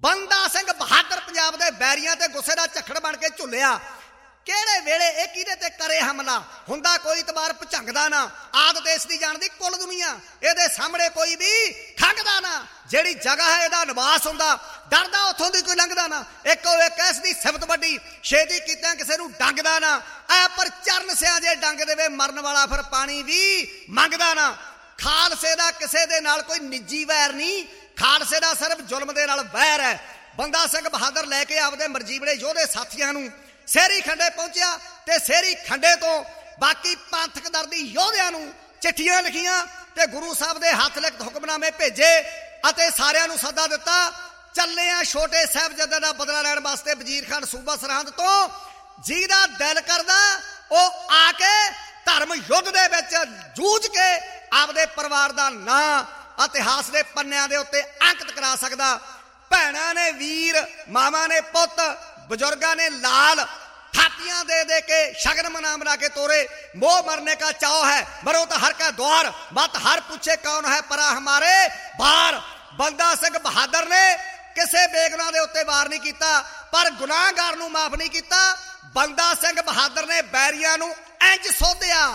ਬੰਦਾ ਸਿੰਘ ਬਹਾਦਰ ਪੰਜਾਬ ਦੇ ਬੈਰੀਆਂ ਤੇ ਗੁੱਸੇ ਦਾ ਝੱਖੜ ਬਣ ਕੇ ਝੁੱਲਿਆ। ਕਿਹੜੇ ਵੇਲੇ ਇਹ ਕਿਹਦੇ ਤੇ ਕਰੇ ਹਮਲਾ, ਹੁੰਦਾ ਕੋਈ ਇਤਬਾਰ ਭੁਝੰਗਦਾ ਨਾ। ਆਦਤ ਇਸ ਦੀ ਜਾਣਦੀ ਕੁੱਲ ਦੁਨੀਆ, ਇਹਦੇ ਸਾਹਮਣੇ ਕੋਈ ਵੀ ਖੰਗਦਾ ਨਾ। ਜਿਹੜੀ ਜਗ੍ਹਾ ਹੈ ਇਹਦਾ ਨਿਵਾਸ ਹੁੰਦਾ, ਡਰਦਾ ਉੱਥੋਂ ਦੀ ਕੋਈ ਲੰਘਦਾ ਨਾ। ਇੱਕੋ ਇੱਕ ਇਸ ਦੀ ਸਿਫਤ ਵੱਡੀ, ਛੇਤੀ ਕੀਤਿਆਂ ਕਿਸੇ ਨੂੰ ਡੰਗਦਾ ਨਾ। ਐ ਪਰ ਚਰਨ ਸਿਆ ਜੇ ਡੰਗ ਦੇਵੇ ਮਰਨ ਵਾਲਾ ਫਿਰ ਪਾਣੀ ਵੀ ਮੰਗਦਾ ਨਾ। ਖਾਲਸੇ ਦਾ ਕਿਸੇ ਦੇ ਨਾਲ ਕੋਈ ਨਿੱਜੀ ਵੈਰ ਨਹੀਂ, ਖਾਲਸੇ ਦਾ ਸਿਰਫ ਜ਼ੁਲਮ ਦੇ ਨਾਲ ਵੈਰ ਹੈ। ਬੰਦਾ ਸਿੰਘ ਬਹਾਦਰ ਲੈ ਕੇ ਆਪਦੇ ਮਰਜੀਵੜੇ ਯੋਧੇ ਸਾਥੀਆਂ ਨੂੰ ਸੇਰੀ ਖੰਡੇ ਪਹੁੰਚਿਆ ਤੇ ਸੇਰੀ ਖੰਡੇ ਤੋਂ ਬਾਕੀ ਪੰਥਕ ਦਰਦੀ ਯੋਧਿਆਂ ਨੂੰ ਚਿੱਠੀਆਂ ਲਿਖੀਆਂ ਤੇ ਗੁਰੂ ਸਾਹਿਬ ਦੇ ਹੱਥ ਲਿਖਤ ਹੁਕਮਨਾਮੇ ਭੇਜੇ ਅਤੇ ਸਾਰਿਆਂ ਨੂੰ ਸੱਦਾ ਦਿੱਤਾ। ਚੱਲੇ ਆ ਛੋਟੇ ਸਾਹਿਬਜ਼ਾਦੇ ਦਾ ਬਦਲਾ ਲੈਣ ਵਾਸਤੇ ਵਜ਼ੀਰ ਖਾਨ ਸੂਬਾ ਸਰਹੰਦ ਤੋਂ। ਜਿਹਦਾ ਦਿਲ ਕਰਦਾ ਉਹ ਆ ਕੇ ਧਰਮ ਯੁੱਧ ਦੇ ਵਿੱਚ ਜੂਝ ਕੇ ਆਪਦੇ ਪਰਿਵਾਰ ਦਾ ਨਾਂ ਇਤਿਹਾਸ ਦੇ ਪੰਨਿਆਂ ਦੇ ਉੱਤੇ ਅੰਕਿਤ ਕਰਾ ਸਕਦਾ। ਭੈਣਾਂ ਨੇ ਵੀਰ, ਮਾਵਾਂ ਨੇ ਪੁੱਤ, बुजुर्गा ने लाल थापियां दे दे के शगन मना के तोरे। मोह मरने का चाव है, मरो तो हर का द्वार, मत हर पूछे कौन है परा हमारे बार। बंदा सिंह बहादुर ने किसे बेगुनाह दे उत्ते वार नहीं कीता, पर गुनाहगार नूं माफ नहीं कीता। बंदा सिंह बहादुर ने बैरियां नूं इंज सोधिया।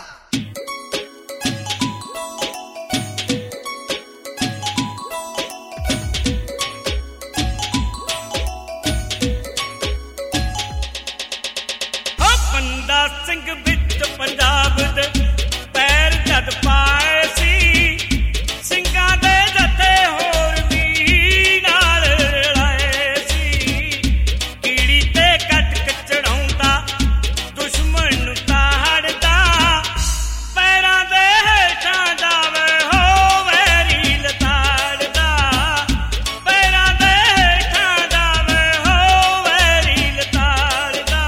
ਸਿੰਘ ਵਿੱਚ ਪੰਜਾਬ ਦੇ ਪੈਰ ਜਦ ਪਾਏ ਸੀ, ਸਿੰਘਾਂ ਦੇ ਜੱਥੇ ਹੋਰ ਵੀ ਨਾਲ ਰਲਾਏ ਸੀ। ਕੀੜੀ ਤੇ ਕੱਟ ਚੜਾਉਂਦਾ ਦੁਸ਼ਮਣ ਨੂੰ ਤਾੜਦਾ, ਪੈਰਾਂ ਦੇ ਹੇਠਾਂ ਜਾਵੇ ਹੋ ਵੈਰੀ ਲਤਾੜਦਾ। ਪੈਰਾਂ ਦੇ ਹੇਠਾਂ ਜਾਵੇ ਹੋ ਵੈਰੀ ਲਤਾੜਦਾ।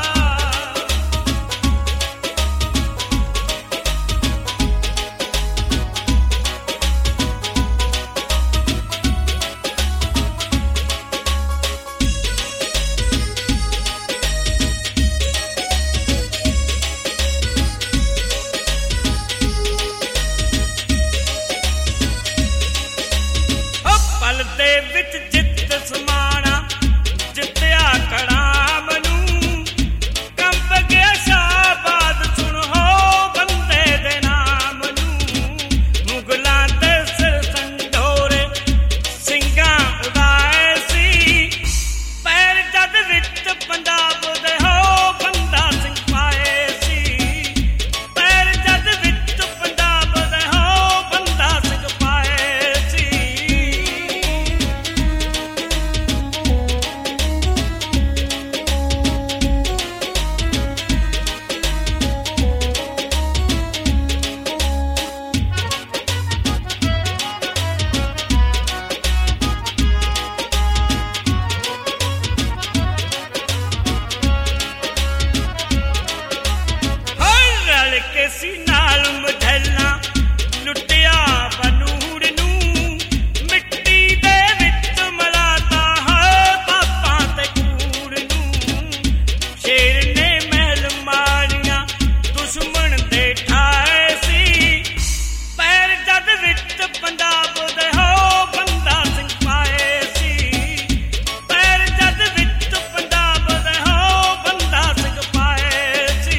ਦੇ ਵਿੱਚ ਜਿੱਤ ਸਮਾਣਾ ਜਿੱਤਿਆ ਕੜਾਮ ਨੂੰ, ਕੰਬ ਗਿਆ ਸ਼ਾਬਾਦ ਸੁਣ ਹੋ ਬੰਦੇ ਦੇ ਨਾਮ ਨੂੰ। ਮੁਗਲਾਂ ਦੇ ਸਿਰ ਸੰਢੋਰੇ ਸਿੰਘਾਂ ਉਡਾਏ ਸੀ, ਪੈਰ ਜਦ ਵਿੱਚ ਪੰਜਾਬ ਦੇ ਹੋ ਬੰਦਾ ਸਿੰਘ ਪਾਏ ਸੀ। ਪੈਰ ਜਦ ਵਿੱਚ ਪੰਜਾਬ ਦੇ ਹੋ ਬੰਦਾ ਸਿੰਘ ਪਾਏ ਸੀ। ਕੇ ਸੀ ਨਾਲ ਮਝੈਲਾਂ ਲੁੱਟਿਆ ਬਨੂੜ ਨੂੰ, ਮਿੱਟੀ ਦੇ ਵਿੱਚ ਮਲਾਤਾ ਹੈ ਪਾਪਾਂ ਤੇ ਕੂੜ ਨੂੰ। ਸ਼ੇਰ ਨੇ ਮਹਿਲ ਮਾਰੀਆਂ ਦੁਸ਼ਮਣ ਦੇ ਠਾਏ ਸੀ, ਪੈਰ ਜਦ ਵਿੱਚ ਪੰਜਾਬ ਦੇ ਹੋ ਬੰਦਾ ਸਿੰਘ ਪਾਏ ਸੀ। ਪੈਰ ਜਦ ਵਿੱਚ ਪੰਜਾਬ ਦੇ ਹੋ ਬੰਦਾ ਸਿੰਘ ਪਾਏ ਸੀ।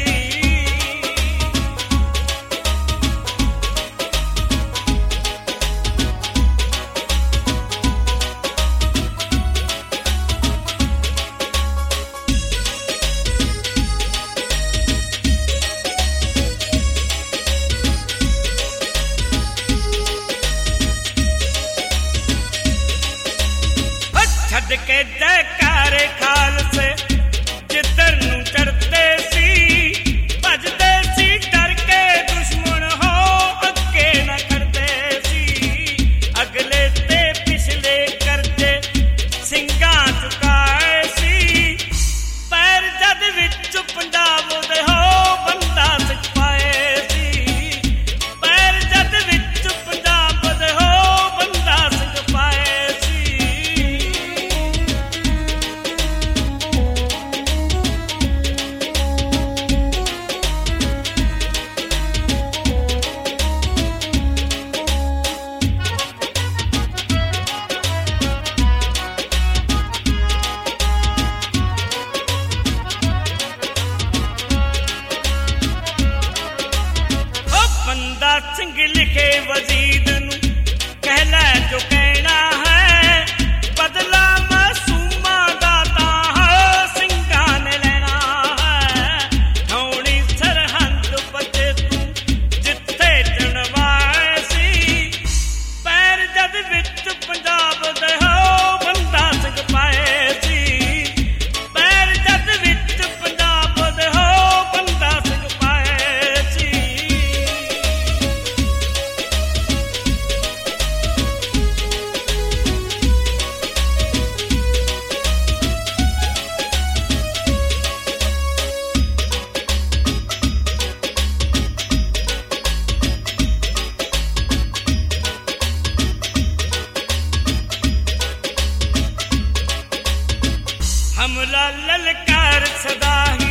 ਛੱਡ ਕੇ ਜੈਕਾਰੇ ਖਾਲਸੇ ਜਿੱਧਰ ਨੂੰ ਚੜ੍ਹਦੇ ਸੀ, ਭੱਜਦੇ ਸੀ ਡਰ ਕੇ ਦੁਸ਼ਮਣ ਹੋ ਅੱਗੇ ਨਾ ਖੜਦੇ ਸੀ। ਅਗਲੇ ਤੇ ਪਿਛਲੇ ਕਰਦੇ ਸਿੰਘਾਂ ਚੁਕਾਏ ਸੀ, ਪੈਰ ਜਦ ਵਿੱਚ ਪੰਜਾਬ ਦੇ ਹੋ ਬੰਦਾ ਸਿੰਘ ਪਾਏ ਸੀ। ਪੈਰ ਜਦ ਵਿੱਚ ਪੰਜਾਬ ਦੇ ਹੋ ਬੰਦਾ ਸਿੰਘ ਪਾਏ ਸੀ। ਲਿਖੇ ਵਜ਼ੀਦ ਨੂੰ ਕਹਿ ਲੈ ਜੋ ਕਹਿਣਾ ਹੈ ਬਦਲਾ ਮਾਸੂਮਾਂ ਦਾ ਤਾਂ ਸਿੰਘਾਂ ਨੇ ਲੈਣਾ ਹੈ ਠਾਉਣੀ ਸਰਹੰਦ ਬਚੇ ਤੂੰ ਜਿੱਥੇ ਚਣਵਾਏ ਸੀ ਪੈਰ ਜਦ ਵਿੱਚ ਪੰਜਾਬ ਦੇ ਹੋ ਬੰਦਾ ਸਿੰਘ ਪਾਏ ਸੀ ਪੈਰ ਜਦ ਵਿੱਚ ਪੰਜਾਬ ਦੇ ਹੋ ਬੰਦਾ ਸਿੰਘ ਪਾਏ ਸੀ ਹਮਲਾ ਲਲਕਾਰ ਸਦਾ